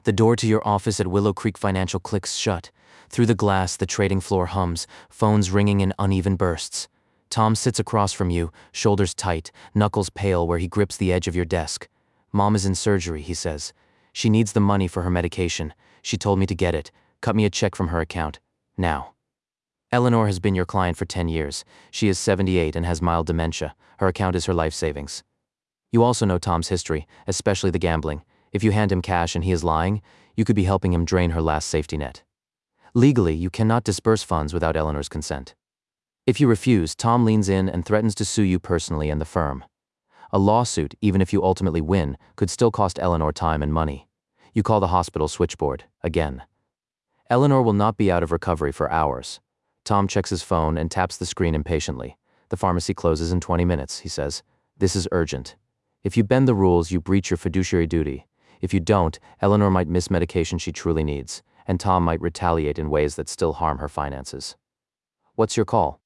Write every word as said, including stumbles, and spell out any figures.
The door to your office at Willow Creek Financial clicks shut. Through the glass, the trading floor hums, phones ringing in uneven bursts. Tom sits across from you, shoulders tight, knuckles pale where he grips the edge of your desk. Mom is in surgery, he says. She needs the money for her medication. She told me to get it. Cut me a check from her account. Now. Eleanor has been your client for ten years. She is seventy-eight and has mild dementia. Her account is her life savings. You also know Tom's history, especially the gambling. If you hand him cash and he is lying, you could be helping him drain her last safety net. Legally, you cannot disburse funds without Eleanor's consent. If you refuse, Tom leans in and threatens to sue you personally and the firm. A lawsuit, even if you ultimately win, could still cost Eleanor time and money. You call the hospital switchboard, again. Eleanor will not be out of recovery for hours. Tom checks his phone and taps the screen impatiently. The pharmacy closes in twenty minutes, he says. This is urgent. If you bend the rules, you breach your fiduciary duty. If you don't, Eleanor might miss medication she truly needs, and Tom might retaliate in ways that still harm her finances. What's your call?